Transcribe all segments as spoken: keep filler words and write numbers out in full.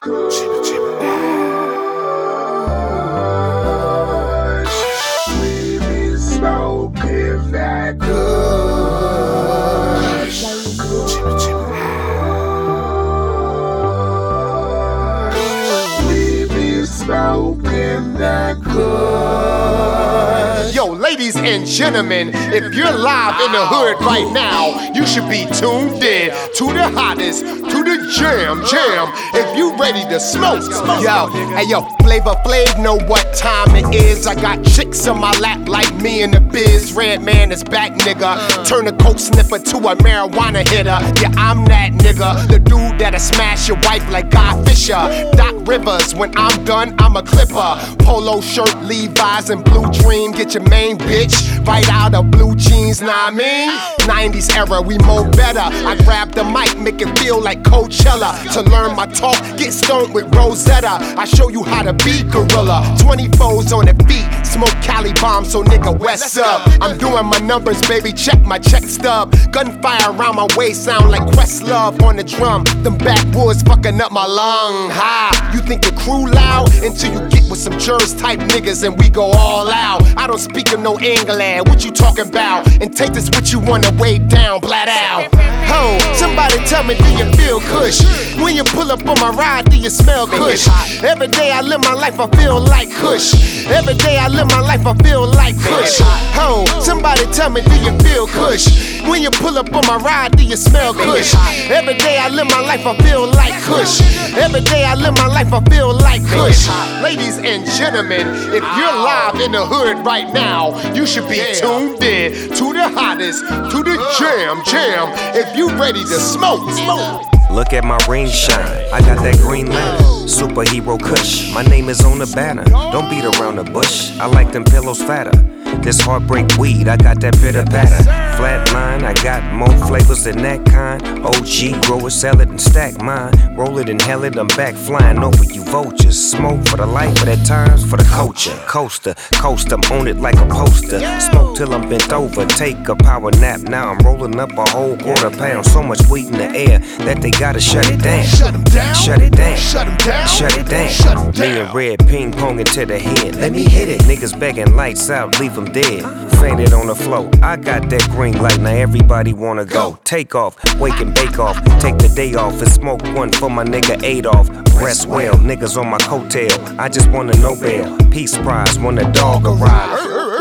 Yo, ladies and gentlemen, if you're live in the hood right now, you should be tuned in to the hottest, to the jam, jam. If you ready to smoke, smoke. Yo, hey yo, Flavor Flav know what time it is. I got chicks on my lap like me in the biz. Redman is back, nigga. Turn a coke sniffer to a marijuana hitter. Yeah, I'm that nigga, the dude that'll smash your wife like Guy Fisher. Doc Rivers, when I'm done, I'm a clipper. Polo shirt, Levi's, and blue dream. Get your main bitch right out of blue jeans, nah I mean. nineties era, we more better. I grab the mic, make it feel like Coachella. To learn my talk, get stoned with Rosetta. I show you how to be gorilla. twenty-fours on the beat, smoke Cali bombs, so nigga what's up? I'm doing my numbers, baby, check my check stub. Gunfire around my waist, sound like Questlove on the drum. Them backwoods fucking up my lung. Ha, you think your crew loud until you get with some jurors type niggas and we go all out. I don't speak of no English, what you talking about? And take this what you wanna way down, blat out. Ho, somebody tell me, do you feel kush? When you pull up on my ride, do you smell kush? Every day I live my life, I feel like kush. Every day I live my life, I feel like kush. Ho, somebody tell me, do you feel kush? When you pull up on my ride, do you smell kush? Every day I live my life, I feel like kush. Every day I live my life, I feel like kush. Ladies and gentlemen, if you're live in the hood right now, you should be tuned in to the hottest, to the jam, jam. If you ready to smoke, smoke. Look at my ring shine, I got that green lantern. Superhero Kush, my name is on the banner. Don't beat around the bush, I like them pillows fatter. This heartbreak weed, I got that bitter patter. Flatline, I got more flavors than that kind. O G, grow it, sell it, and stack mine. Roll it and hell it, I'm back flying over you vultures. Smoke for the life, but at times for the culture. Coaster, coast, I'm on it like a poster. Smoke till I'm bent over, take a power nap. Now I'm rolling up a whole quarter pound. So much weed in the air that they gotta shut it down. Shut it down, shut it down, shut it down, shut it down. Shut it down. Me and Red ping ponging to the head. Let me hit it. Niggas begging lights out, leave them dead. Fainted on the floor. I got that green light, now everybody wanna go. Take off, wake and bake off. Take the day off and smoke one for my nigga Adolf. Rest well, niggas on my coattail. I just want a Nobel Peace Prize, want a dog arrive.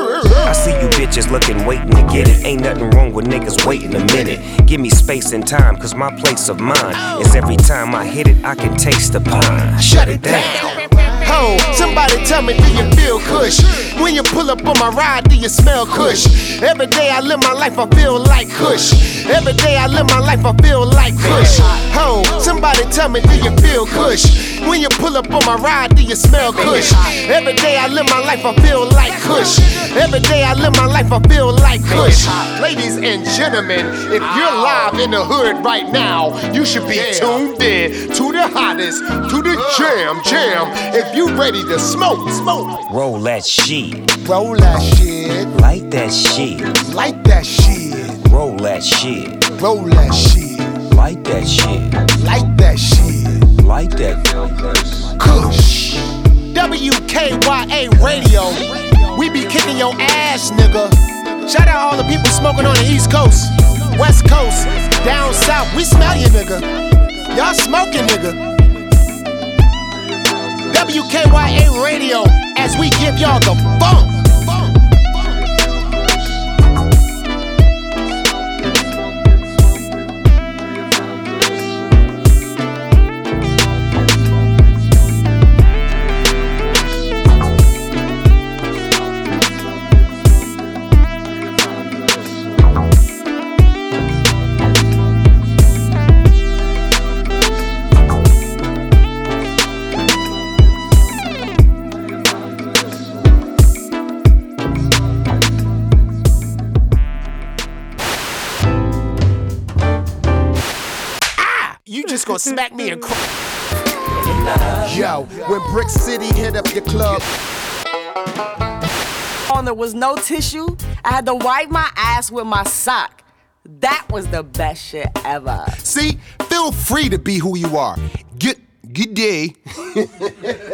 I see you bitches looking, waiting to get it. Ain't nothing wrong with niggas waiting a minute. Give me space and time, cause my place of mine is every time I hit it, I can taste the pine. Shut it down. Ho, somebody tell me, do you feel kush? When you pull up on my ride, do you smell kush? Every day I live my life, I feel like kush. Every day I live my life, I feel like kush. Ho, somebody tell me, do you feel kush? When you pull up on my ride, do you smell kush? Every day I live my life, I feel like kush. Every day I live my life, I feel like kush. Ladies and gentlemen, if you're live in the hood right now, you should be tuned in to the hottest, to the jam, jam. If you ready to smoke, smoke. Roll that shit. Roll that shit. Light that shit. Light that shit. Roll that shit. Roll that shit. Light that shit. Light that shit. Light that Kush. W K Y A Radio. We be kicking your ass, nigga. Shout out all the people smoking on the East Coast, West Coast, down south. We smell you, nigga. Y'all smoking, nigga. W K Y A Radio, as we give y'all the bump. Gonna smack me and cry. Yo, when Brick City hit up your club, on there was no tissue. I had to wipe my ass with my sock. That was the best shit ever. See, feel free to be who you are. Get Good day.